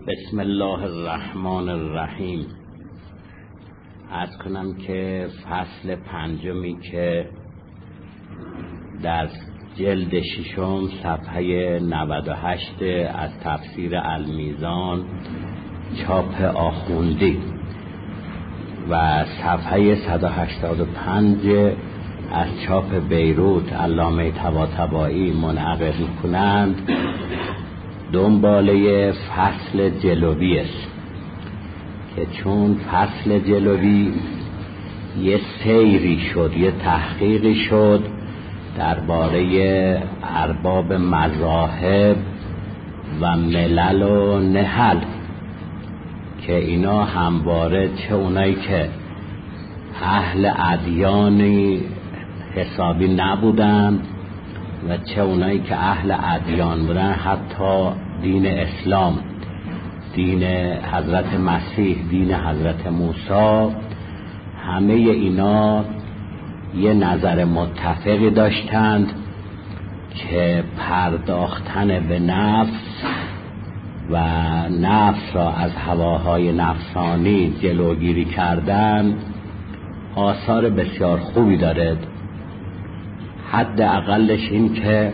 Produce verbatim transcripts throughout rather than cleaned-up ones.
بسم الله الرحمن الرحیم. عرض کنم که فصل پنجمی که در جلد ششم صفحه نود و هشت از تفسیر المیزان چاپ آخوندی و صفحه صد و هشتاد و پنج از چاپ بیروت علامه طباطبایی منعقد می‌کنند، دنباله فصل جلوی است که چون فصل جلوی یه سیری شد، یه تحقیقی شد درباره ارباب مذاهب و ملل و نهل که اینا همواره چه اونایی که اهل ادیانی حسابی نبودن و چه اونایی که اهل ادیان بودن، حتی دین اسلام، دین حضرت مسیح، دین حضرت موسی، همه اینا یه نظر متفقی داشتند که پرداختن به نفس و نفس را از هواهای نفسانی جلوگیری کردن آثار بسیار خوبی دارد. حد اقلش این که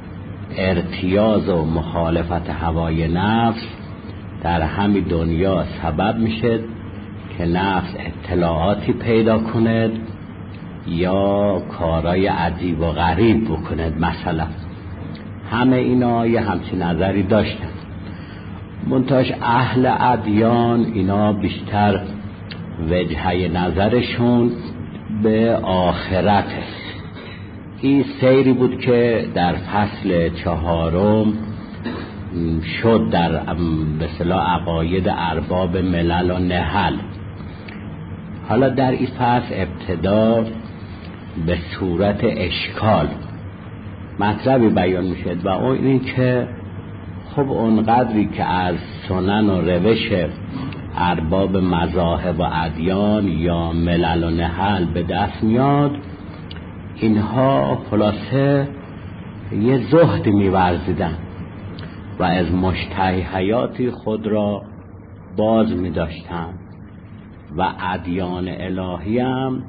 ارتیاض و مخالفت هوای نفس در همین دنیا سبب میشه که نفس اطلاعاتی پیدا کند یا کارای عجیب و غریب بکند. مثلا همه اینا یه همچین نظری داشتن، منتهاش اهل ادیان اینا بیشتر وجهه نظرشون به آخرت است. این سیری بود که در فصل چهارم شد در به اصطلاح عقاید ارباب ملل و نهل. حالا در این فصل ابتدا به صورت اشکال مطلبی بیان میشه و اون این که خب اونقدری که از سنن و روش ارباب مذاهب و ادیان یا ملل و نهل به دست میاد، اینها خلاصه یه زهد می‌ورزیدن و از مشتهی حیاتی خود را باز می‌داشتن و ادیان الهی هم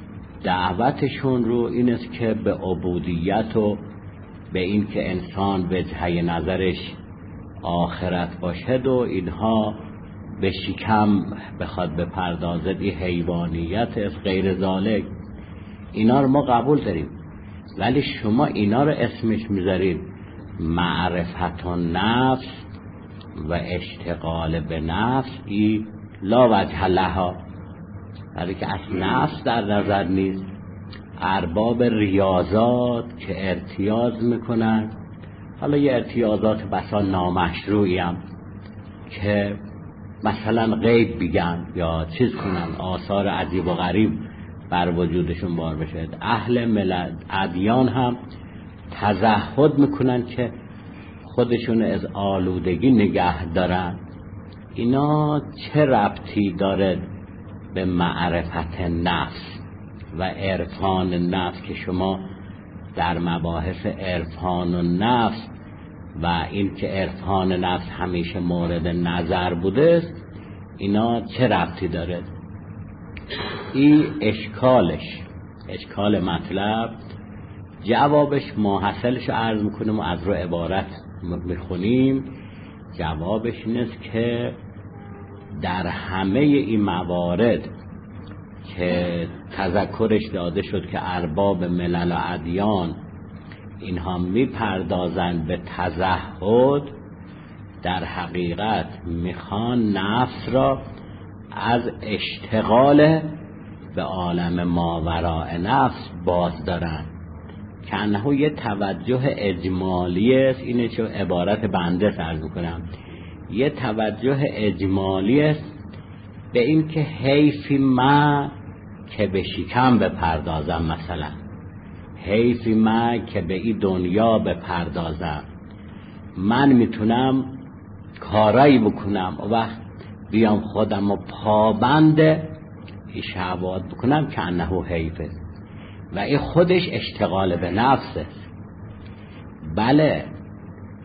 دعوتشون رو این است که به عبودیت و به این که انسان وجهه نظرش آخرت باشد و اینها به شکم بخواد بپردازد، این حیوانیت از غیر ذالک، اینا رو ما قبول داریم، ولی شما اینا رو اسمش میذارید معرفت النفس و اشتغال به نفس، ای لا وجه لها، ولی که از نفس در نظر نیست. ارباب ریاضات که ارتیاض میکنن، حالا یه ارتیاضات بسا نامشروعی هم که مثلا غیب بگن یا چیز کنن، آثار عجیب و غریب بر وجودشون بار بشه. اهل ملل ادیان هم تزهد میکنن که خودشون از آلودگی نگه دارن. اینا چه ربطی داره به معرفت نفس و عرفان نفس که شما در مباحث عرفان و نفس و این که عرفان نفس همیشه مورد نظر بوده، اینا چه ربطی داره؟ این اشکالش، اشکال مطلب، جوابش ما حاصلش رو عرض میکنیم و از رو عبارت میخونیم. جوابش این است که در همه این موارد که تذکرش داده شد که ارباب ملل و ادیان اینها میپردازند به تزهد، در حقیقت میخوان نفس را از اشتغال به عالم ماوراء نفس باز دارن، که انه یه توجه اجمالی است. اینه چه عبارت بنده عرض میکنم، یه توجه اجمالی است به این که حیفی من که به شکم بپردازم، مثلا حیفی من که به این دنیا بپردازم، من میتونم کارایی بکنم و وقت بیام خودم و پابند این شهوات بکنم که انه حیفه و این خودش اشتغال به نفسه. بله،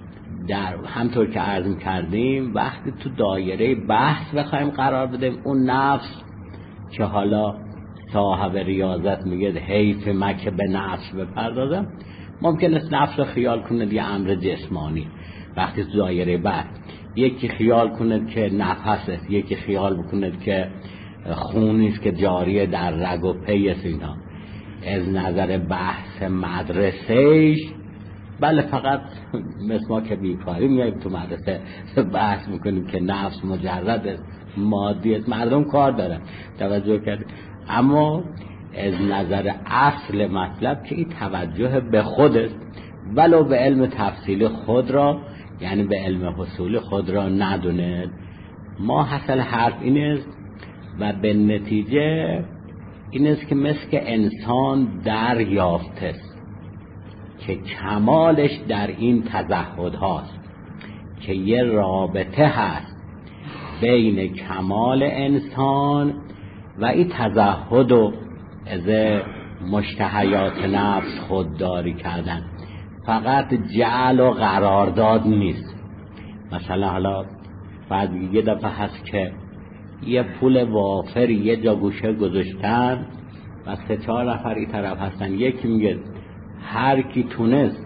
در همطور که عرض کردیم وقتی تو دایره بحث بخوایم قرار بدیم، اون نفس که حالا صاحب ریاضت میگه حیف مکه به نفس بپردازم، ممکن است نفس رو خیال کنه یه امر جسمانی. وقتی تو دایره بحث یکی خیال کنه که نفس است، یکی خیال بکنه که خونی است که جاریه در رگ و پی است. اینا از نظر بحث مدرسهش بله، فقط مثل ما که بیکاری میاییم تو مدرسه بحث میکنیم که نفس مجرد است، مادی است، مردم کار دارن، توجه کرد. اما از نظر اصل مطلب که این توجه به خود است، ولو به علم تفصیل خود را، یعنی به علم حصول خود را ندونه. ما حاصل حرف این است و به نتیجه این است که مثل که انسان دریافته است که کمالش در این تزهد هاست، که یه رابطه هست بین کمال انسان و این تزهد و از مشتهیات نفس خودداری کردن. فقط جعل و قرارداد نیست. مثلا حالا بعد یه دفعه هست که یه پول وافر یه جا گوشه گذاشتن و سه چهار نفر این طرف هستن، یکی میگه هر کی تونست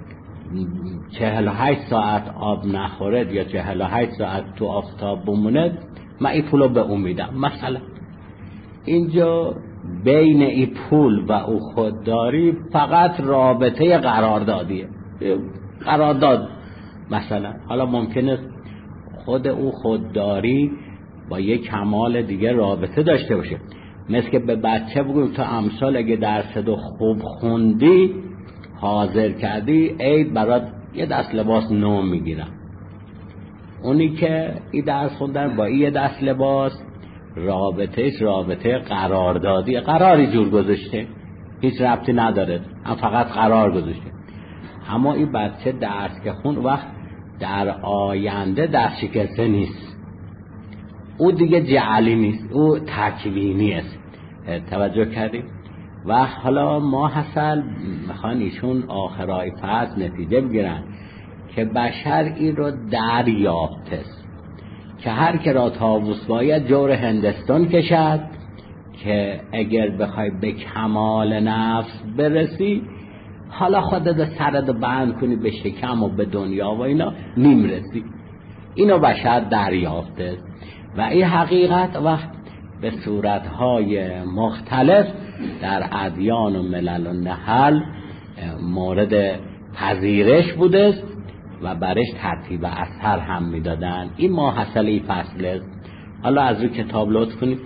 چهل و هشت ساعت آب نخورد یا چهل و هشت ساعت تو آفتاب بموند، من این پولو به اون میدم. مثلا اینجا بین این پول و او خودداری فقط رابطه قراردادیه، قرارداد. مثلا حالا ممکنه خود او خودداری با یک کمال دیگه رابطه داشته باشه، مثل که به بچه بگویم تو امسال اگه درست خوب خوندی حاضر کردی عید برات یه دست لباس نو میگیرم. اونی که این درس خوندن با این دست لباس رابطهش رابطه قراردادی، قراری جور گذاشته، هیچ ربطی نداره، هم فقط قرار گذاشته. اما این بچه درس که خون وقت در آینده دست شکسته نیست، او دیگه جعلی نیست، او تکوینی است. توجه کردیم؟ و حالا ما حاصل میخوان ایشون آخرای فصل نتیجه بگیرن که بشر این رو دریافته است که هر که را طاووس باید جور هندستان کشد، که اگر بخوای به کمال نفس برسی حالا خودت سرت بند کنی به شکم و به دنیا و اینا نیم رسی. اینو بشر دریافته است و این حقیقت وقت به صورتهای مختلف در ادیان و ملل و نحل مورد پذیرش بوده است و برش ترتیب اثر هم میدادن. این ماحصل این فصل است. حالا از روی کتاب لطف کنید.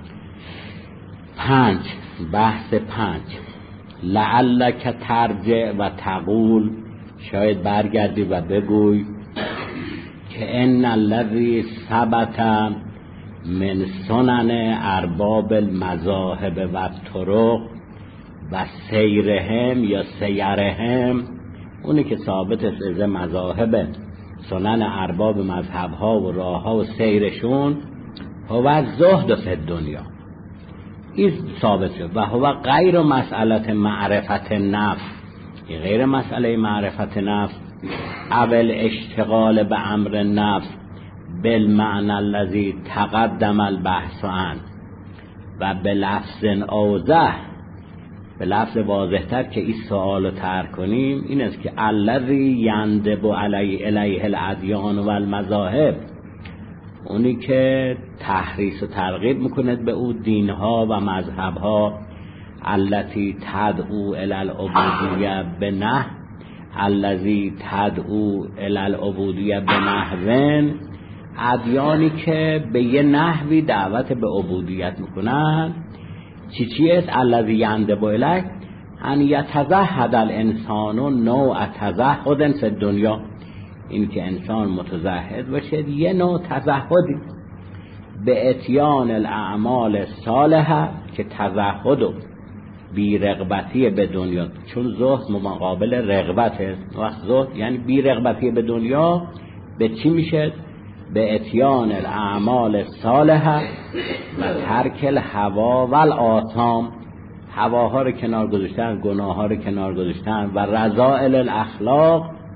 پنج، بحث پنج، لعلک ترجع و تقول، شاید برگردی و بگوی که ان الذی ثبت من سنن ارباب المذاهب و الطرق و سیرهم یا سیرهم، اونی که ثابت است از مذاهب سنن ارباب مذهب ها و راه ها و سیرشون، هو زهد فی دنیا، این ثابت شد. و هو غیر مسئله معرفت نفس، این غیر مسئله معرفت نفس، اول اشتغال به امر نفس بالمعنى الذي تقدم البحث عنه، و به لفظ اوضح، به لفظ واضح‌تر که این سوال رو ترک کنیم، این است که الذی یندب علیه الیه الادیان و المذاهب، اونی که تحریص و ترغیب میکند به او دینها و مذهبها، التی تدعو الی العبودیه به نه الذی تدعو الی العبودیه به نحوین، ادیانی که به یه نحوی دعوت به عبودیت میکنن. چی چی است؟ الذی یندب الیه ان یتزهد الانسان نوع تزهد فی الدنیا، این که انسان متزهد باشه یه نوع تزهدی، به اتیان الاعمال صالحه، که تزهد و بی رغبتی به دنیا، چون زهد مقابل رغبت است، وقت زهد یعنی بی رغبتی به دنیا، به چی میشه؟ به اتیان الاعمال صالحه و ترک الهوا و الآثام، هواها رو کنار گذاشتن، گناه ها رو کنار گذاشتن، و رذائل الاخلاق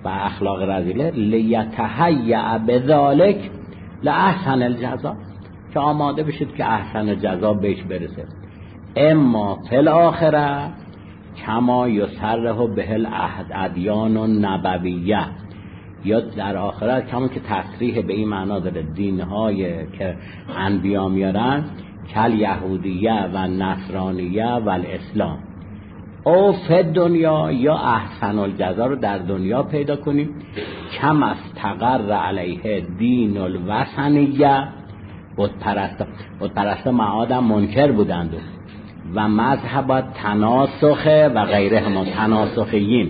و اخلاق رذیله لیتهیأ بذالک لأحسن الجزا، که آماده بشید که احسن جزا بهش برسه. اما فی الاخره کما یصرح به الادیان النبویه، یا در آخرت کما که تصریح به این معنا داره دینهای که انبیا میارن، کل یهودیه و نصرانیه و الاسلام. او فی دنیا، یا احسن الجزا رو در دنیا پیدا کنیم، کم استقر علیه دین الوثنیه، بتپرست بتپرست معادم منکر بودند و مذهب تناسخ و غیره هم تناسخیین.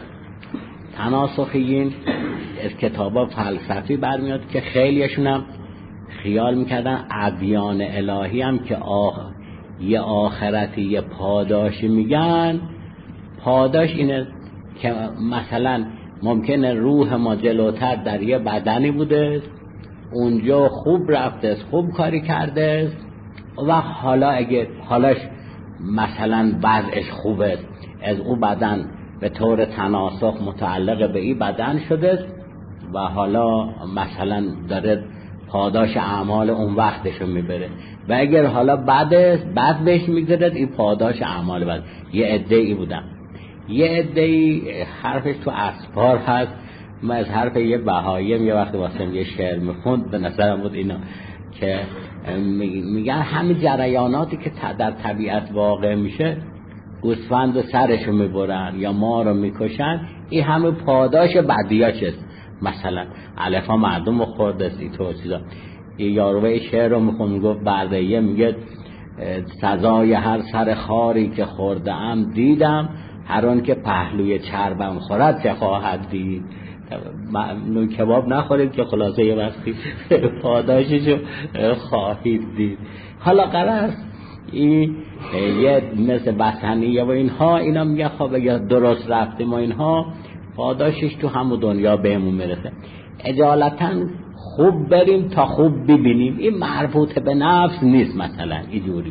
تناسخیین از کتابا فلسفی برمیاد که خیلیشون هم خیال میکردن ادیان الهی هم که آخ... یه آخرتی یه پاداشی میگن، پاداش اینه که مثلا ممکنه روح ما جلوتر در یه بدنی بوده، اونجا خوب رفته، خوب کاری کرده و حالا اگه حالش مثلا وضعش خوبه، از او بدن به طور تناسخ متعلق به این بدن شده و حالا مثلا داره پاداش اعمال اون وقتشو میبره، و اگر حالا بعد بعد بهش میگذرد این پاداش اعمال بعد. یه عده‌ای بودم، یه عده‌ای حرفش تو اسفار هست. من از حرف یه بهاییم یه وقت واسه یه شعر میخوند، به نظرم بود اینا که میگن همین جریاناتی که در طبیعت واقع میشه، گوسفند و سرشو میبرن یا ما رو میکشن، این همه پاداش بدیا چست. مثلا علفا مردم رو خورده سی تو چیزا. یه یاروه شعر رو میخون، میگفت بردهیه میگه سزای هر سر خاری که خورده ام دیدم، هر اون که پهلوی چربم خورد چه خواهد دید. نون کباب نخورید که خلاصه یه وقتی پاداششو خواهید دید. حالا قرار این یه مثل بسنیه و اینها، اینا میگه خب یا درست رفتیم و اینها، پاداشش تو همون دنیا بهمون میرسه. اجالتا خوب بریم تا خوب ببینیم، این مربوط به نفس نیست. مثلا اینجوری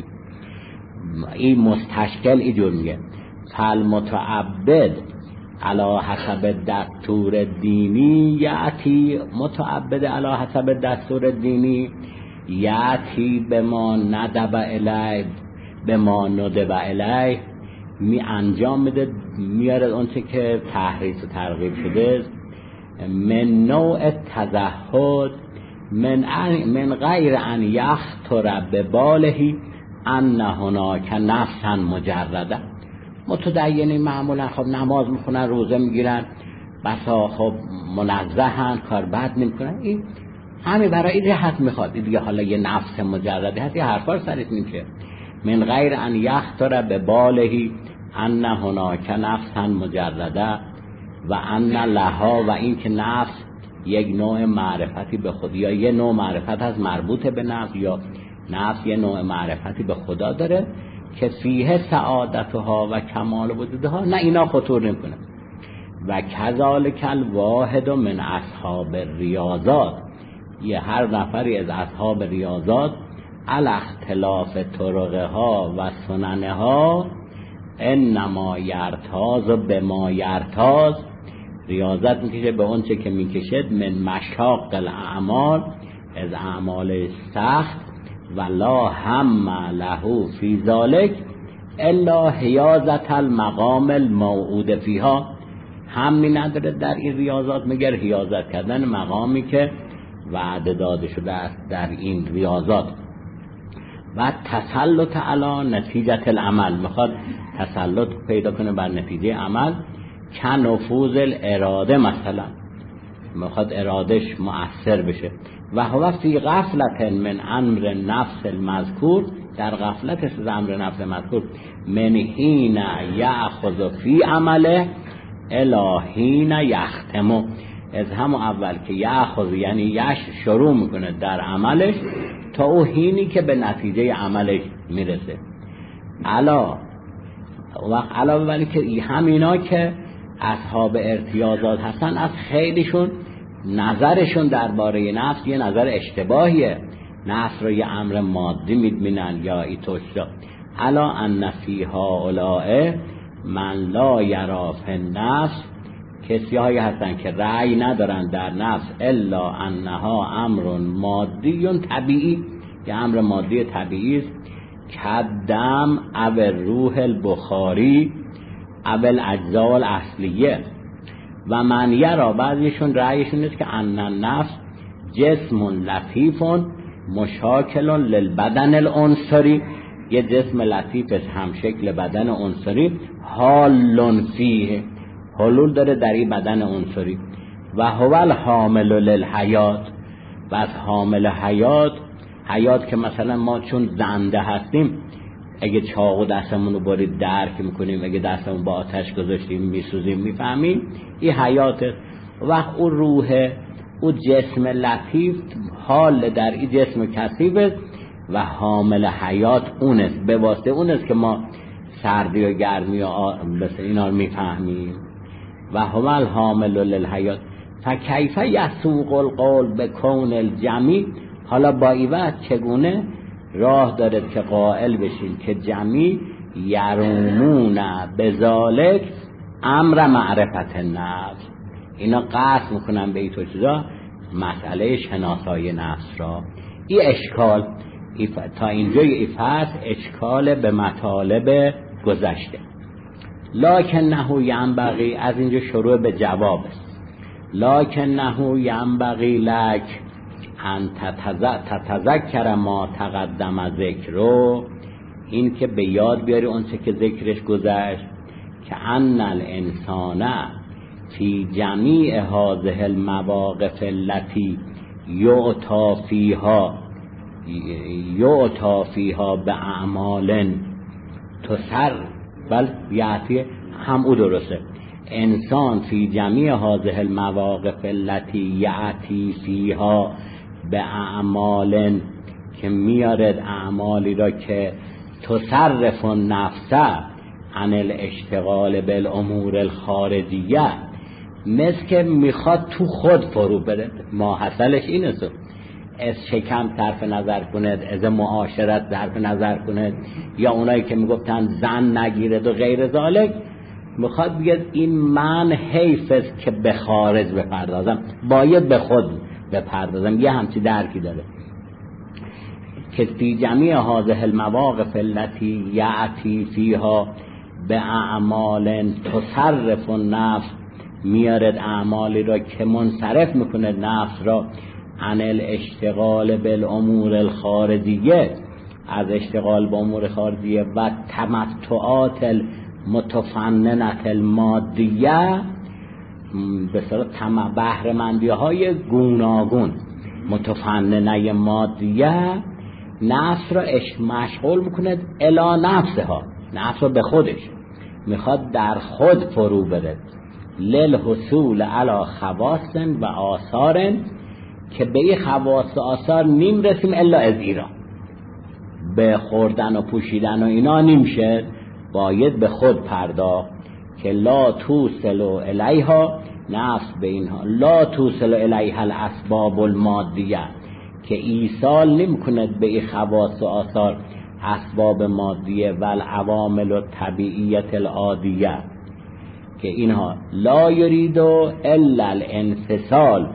این مستشکل اینجور میگه فالمتعبد علی حسب دستور دینی یاتی، متعبد علی حسب دستور دینی یاتی به ما ندب الی، به ما ندب الی، می انجام میده، میاره اونچه که تحریف و ترغیب شده، من نوع تزهد، من من غیر ان یخطر به باله ان هناک نفسا مجرده. متدینی معمولا خب نماز میخونن، روزه میگیرن، بسا خب منزهن، کار بد نمیکنن، این همین برای این جهت میخواد. این دیگه حالا یه نفس مجرده هست، یه حرفا سرش نمیشه. من غیر ان یخطر به باله ان هناک نفسا مجرده و ان لها، و این که نفس یک نوع معرفتی به خود، یا یه نوع معرفت هست مربوط به نفس، یا نفس یه نوع معرفتی به خدا داره که فیه سعادتها و کمال وجودها، نه اینا خطور نمیکنه. و کذالک الواحد من اصحاب ریاضات، یه هر نفری از اصحاب ریاضات علی اختلاف طرقها و سننها انما یرتاز به ما یرتاز، ریاضت میکشه به اون چه که میکشد، من مشاق الاعمال، از اعمال سخت، و لا هم له فی ذلک الا حیازت المقام الموعود فیها، همی نداره در این ریاضات مگر حیازت کردن مقامی که وعده داده شده است در این ریاضات. و تسلط علی نتیجه العمل، میخواد تسلط پیدا کنه بر نتیجه عمل، که نفوذ الاراده، مثلا میخواد ارادش مؤثر بشه. و هو فی غفلت من امر نفس المذکور، در غفلت از امر نفس مذکور، من حین یأخذ فی عمله الی حین یختم، از همون اول که یأخذ یعنی یش شروع میکنه در عملش تا او حینی که به نتیجه عملش میرسه. علا وقت علاوه ولی که همینا که اصحاب ارتیاضات هستن، از خیلیشون نظرشون درباره نفس یه نظر اشتباهیه، نفس رو یه امر مادی میبینن یا ایتوشا. علا ان فیها اولائه من لا یرا فی النفس کسی هایی هستن که رأی ندارن در نفس الا انها امر مادی طبیعی، یه امر مادی طبیعی است، کدم او روح البخاری او الاجزاء الاصلیه. و من یرا، بعضیشون رأیشون است که ان النفس جسم لطیف مشاکل للبدن العنصری، یه جسم لطیف است هم شکل بدن عنصری، حال فیه، حلول داره در این بدن عنصری، و هو الحامل للحیات، و از حامل حیات، حیات که مثلا ما چون زنده هستیم اگه چاقو دستمون رو برید درک میکنیم، اگه دستمون با آتش گذاشتیم میسوزیم، میفهمیم این حیاته. وقت اون روح، اون جسم لطیف حال در این جسم کثیف و حامل حیات اون است، به واسطه اون است که ما سردی و گرمی و بس اینا رو میفهمیم. و هو الحامل للحیات فکیف یسوق القول بکون الجمی. حالا با این وقت چگونه راه دارد که قائل بشین که جمی یرومون بذالک امر معرفت نفس، اینا قصد میکنن به این تو چیزا مسئله شناسایی نفس را. این اشکال تا اینجای این فصل اشکال به مطالب گذشته. لکنه ینبغی، از اینجا شروع به جواب است. لکنه ینبغی لک ان تتذکر ما تقدم ذکرو، این که به یاد بیاری اون چه که ذکرش گذشت، که ان الانسان فی جمیع هذه المواقف التي یعطا فیها یعطا فیها به اعمال تسر، بل یعطی هم او درسته، انسان فی جمیع هذه المواقف التي یعطی فیها به اعمال، که میارد اعمالی را که تصرف نفسه عن الاشتغال بالامور الخارجیه، مثل که میخواد تو خود فرو بره. ما حاصلش این است، از شکم صرف نظر کند، از معاشرت صرف نظر کند، یا اونایی که میگفتن زن نگیرد و غیر ذالک، میخواد بگه این من حیف است که به خارج بپردازم، باید به خود بپردازم. یه همچی درکی داره که فی جمیع هذه المواقف التي یأتی فیها به اعمال تصرف النفس، میارد اعمالی را که منصرف میکنه نفس را عن الاشتغال بالامور الخارجیه، از اشتغال با امور خارجیه، و تمتعات المتفننه المادیه، به صورت تم بهره‌مندی های گوناگون متفننه مادیه، نفس را مشغول میکنه الی نفسها، نفس را به خودش میخواد در خود فرو بره، للحصول علی خواص و آثار، که به این خواص و آثار نیم رسیم الا از ایران، به خوردن و پوشیدن و اینا نمیشه، باید به خود پرداخت. که لا توصل الیها، نفس به اینها لا توصل الیها الاسباب المادیه، که ایصال نمی کند به این خواص و آثار اسباب مادیه و العوامل الطبیعیت العادیه، که اینها لا یرید الا الانفصال،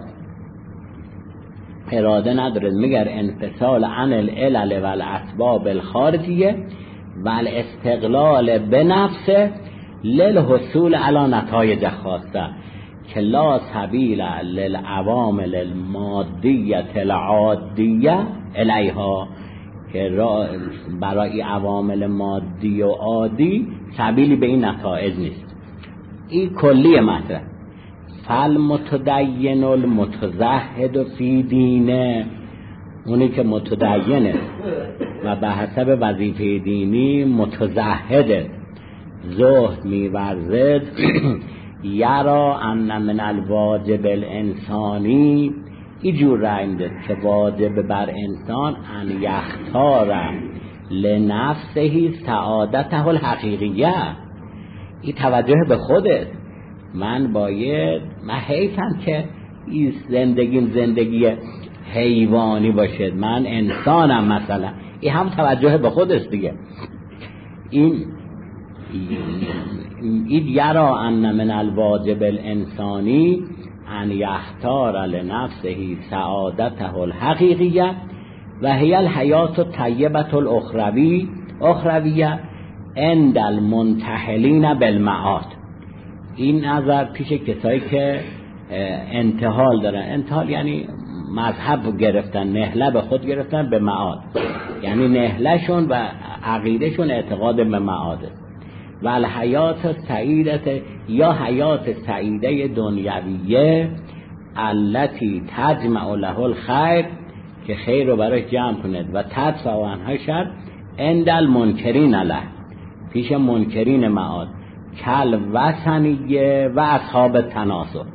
اراده نداره میگر انفصال عن العلل و الاسباب الخارجیه و الاستقلال به نفسه للحصول علی نتایج خاصه، که لا سبیل للعوامل المادیه العادیه الیها، که برای عوامل مادی و عادی سبیلی به این نتایج نیست. این کلی مطلب. فالمتدین المتزهد فی دینه، اونی که متدینه و به حسب وظیفه دینی متزهده، زهد می‌ورزد، یرا ان من الواجب الانسانی، اینجور رأی میده که واجب بر انسان ان یختار لنفسه سعادته الحقیقیه، این توجه به خودت، من باید، من حیفم که این زندگیم زندگی حیوانی باشد، من انسانم مثلا، این هم توجه به خودست دیگه. این اید یرا ان من الواجب الانسانی ان یختار لنفسه سعادته الحقیقیه و هی الحیات الطیبه الاخروی اخرویه عند المنتحلین بالمعاد. این نظر پیش کسایی که انتحال دارن، انتحال یعنی مذهب گرفتن، نهله به خود گرفتن به معاد، یعنی نهلهشون و عقیدهشون اعتقاد به معاده. و الحیات سعیدت یا حیات سعیده دنیویه التي تجمع له الخیر، که خیر رو برای جمع کند و تدفع عنها شر عند المنکرین له، پیش منکرین معاد، کل وثنیه و اصحاب تناسب.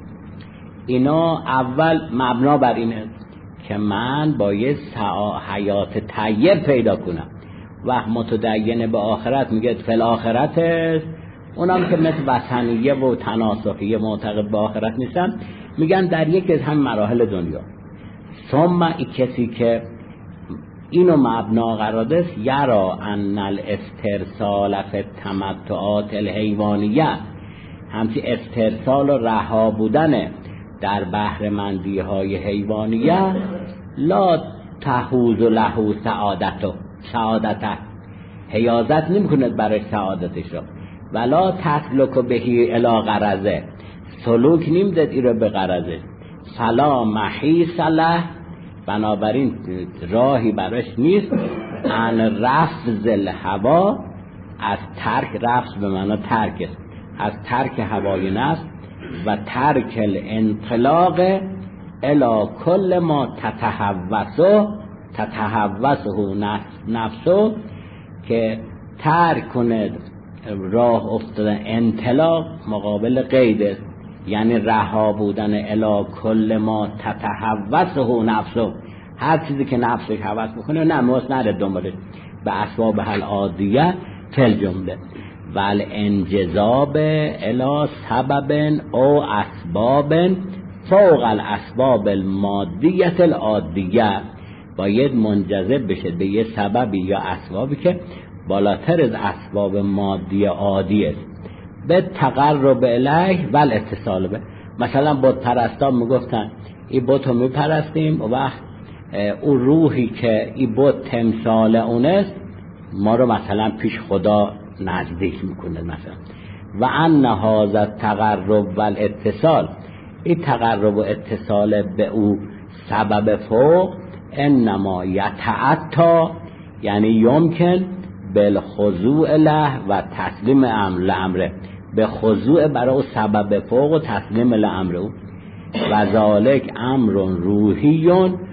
اینا اول مبنا بر اینه که من باید حیات طیب پیدا کنم. و متدین به آخرت میگه فل آخرت است، اونم که مثل وثنیه و تناسخیه معتقد به آخرت نیستن میگن در یک از هم مراحل دنیا. ثم ای کسی که اینو مبنا قرار دست یرا ان الاسترسال فی التمتعات الحیوانیه، همچی استرسال و رها بودن در بهره‌مندی های حیوانیه لا تحوز له سعادته سعادته حیازت نمی کند برای سعادتش را، ولا تسلک بهی الی غرضه سلوک نیم داد ای را به غرضه، فلا محیص له بنابراین راهی براش نیست ان رفض الهوا، از ترک رفض به معنی ترک است، از ترک هوای نفس و ترک الانطلاق الی کل ما تتهوسه تتهوسه نفسه، که ترک کند راه افتادن انطلاق مقابل قید است، یعنی رها بودن الی کل ما تتهوسه نفسه، هر چیزی که نفسش هوس میکنه نه موس نره دنبالش، به اسباب حل عادیه تل جمله و الانجذاب الی سبب او اسباب فوق الاسباب المادیه العادیه، باید منجذب بشه به یه سببی یا اسبابی که بالاتر از اسباب مادی عادی است، به تقرب الیه و الاتصال به. مثلا بت پرستا میگفتن این بت رو میپرستیم و وقت اون روحی که این بت تمثال اونست ما رو مثلا پیش خدا نزدیک میکنه مثلا. و ان هذا التقرب و الاتصال، این تقرب و اتصال به او سبب فوق انما یتعطا، یعنی یمکن بالخضوع له و تسلیم امر امره، به خضوع برای او سبب فوق و تسلیم لامر او. و ذالک امر روحی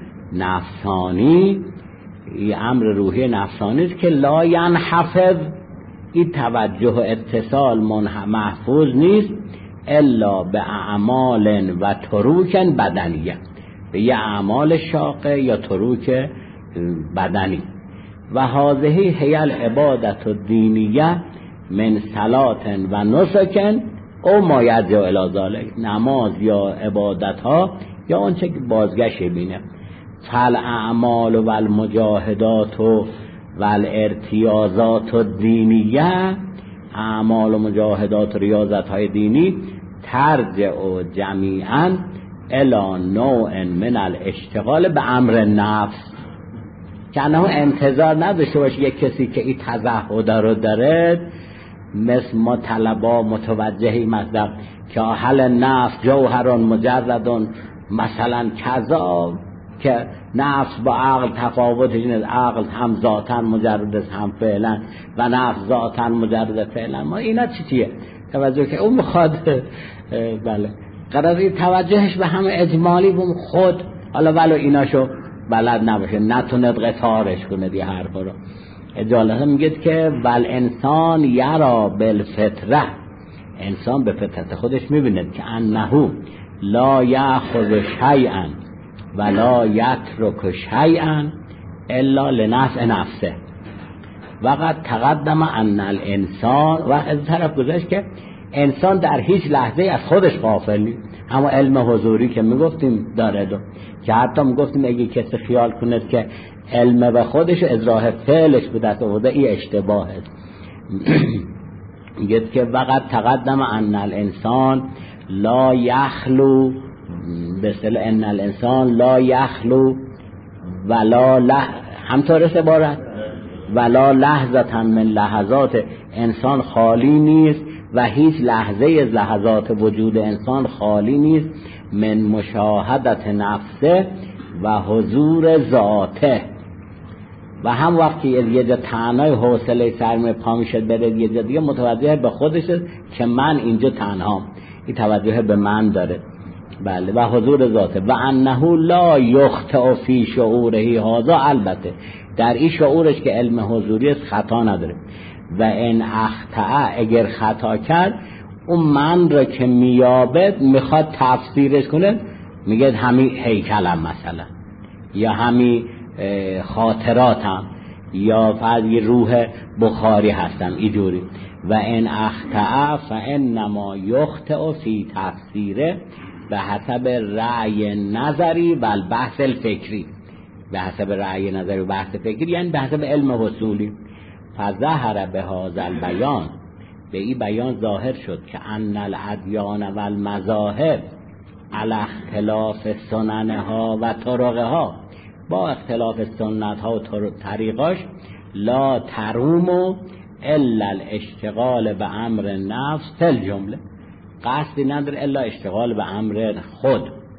نفسانی، این امر روحی نفسانی است که لا ینحفظ، این توجه و اتصال محفوظ نیست الا به اعمال و تروک بدنیه، به یه اعمال شاقه یا تروک بدنی. و هذه هی العبادت الدینیه من صلات و نسک او ما یرجع الی ذلک، نماز یا عبادت ها یا آنچه که بازگشت بینه. فل اعمال و المجاهدات و الارتیاضات الدینیه، اعمال و مجاهدات و ریاضت های دینی ترجع جمیعا الی نوع من الاشتغال به امر نفس، که انه انتظار نداشته باشه یک کسی که این تزهد رو داره مثل ما طلبا متوجهی مطلب که اهل نفس جوهران مجردون مثلا کذا، که نفس با عقل تفاوتش نیست، عقل هم ذاتاً مجرد است هم فعلا و نفس ذاتاً مجرد فعلا. ما اینا چی چیه توجه که اون میخواد بله قرار توجهش به همه اجمالی بوم خود حالا ولو ایناشو بلد نباشه نتوند قطارش کنه دی حرفا رو. اجاله میگه که ول انسان یرا بالفطره، انسان به فطرت خودش میبیند که انه لا یاخذ شیئا ولا یترک شیئا الا لنفع نفسه. وقد تقدم ان الانسان، و از طرف گذاشت که انسان در هیچ لحظه از خودش غافل نیست، اما علم حضوری که میگفتیم داره دو، که حتی میگفتیم اگه کسی خیال کند که علم به خودش و اجراه فعلش به دست آورده این اشتباهه. میگه که وقت تقدم ان الانسان لا یخلو به اصطلاح ان الانسان لا یخلو ولا لح همطور است عبارت ولا لحظتا من لحظات، انسان خالی نیست و هیچ لحظه از لحظات وجود انسان خالی نیست من مشاهدت نفسه و حضور ذاته. و هم وقتی یه جا تنهای حوصله سرمه پا میشد بره یه جا دیگه متوجه به خودش که من اینجا تنهام، این توجه به من داره. بله و حضور ذاته و انه لا یخطئ فی شعوره هذا، البته در این شعورش که علم حضوری است خطا نداره. و ان اخطأ، اگر خطا کرد اون من را که میابد میخواد تفسیرش کنه، میگه همین هیکلم مثلا یا همین خاطراتم یا فقط یه روح بخاری هستم اینجوری. و ان اخطأ فانما یخطئ فی تفسیره به حسب رأی نظری و البحث الفکری، به حسب رأی نظری و بحث فکری یعنی به حسب علم حصولی. فظهر به هذا البیان، به این بیان ظاهر شد که ان الادیان و المذاهب علی اختلاف سننها و طرقها، با اختلاف سنت ها و طریقاش، لا تروم الا الاشتغال به امر نفس تل جمله، قصدی نداره الا اشتغال به امر خود.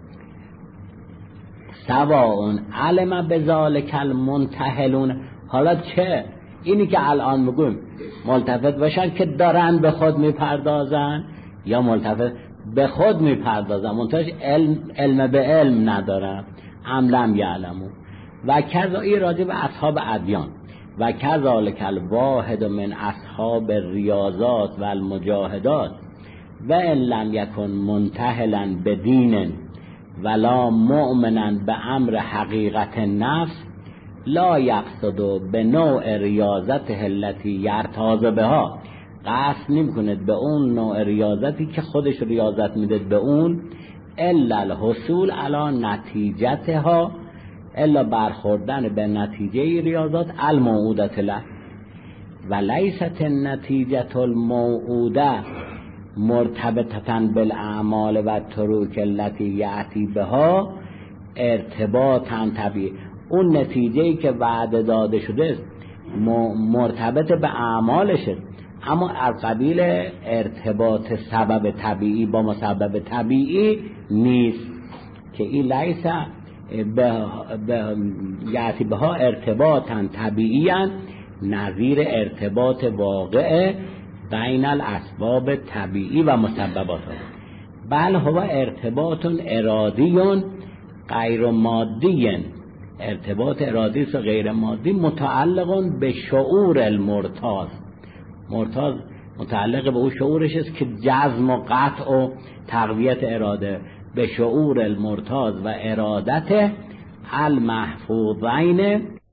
سواء علم بذالک المنتهلون، حالا چه اینی که الان میگویم ملتفت باشن که دارن به خود میپردازن یا ملتفت به خود میپردازن منتهاش علم, علم به علم ندارن، عملم یعلمون. و کذا این راجع به اصحاب ادیان و کذالک الواحد من اصحاب الریاضات و المجاهدات و ان لم یکن منتهلا بدین ولا مؤمنا به امر حقیقت نفس لا یقصد به نوع ریاضته التي یرتاض بها، قصد نمی‌کنه به اون نوع ریاضتی که خودش ریاضت میده به اون، الا الحصول علی نتیجتها، الا برخوردن به نتیجه ریاضات الموعودة له. و لیست النتیجة الموعوده مرتبطة بالاعمال و الطرق التي یأتی بها ارتباطا طبیعی، اون نتیجه‌ای که وعده داده شده مرتبط به اعمالشه، اما از قبیل ارتباط سبب طبیعی با مسبب طبیعی نیست که این لیس به یأتی بها ارتباطا طبیعیاً نظیر ارتباط واقع بین الاسباب طبیعی و مسببات، بل هو ارتباط ارادی غیر مادی، ارتباط ارادی و غیر مادی متعلق به شعور المرتاض، مرتاض متعلق به اون شعورش است که جزم و قطع و تقویت اراده، به شعور المرتاض و ارادت المحفوظین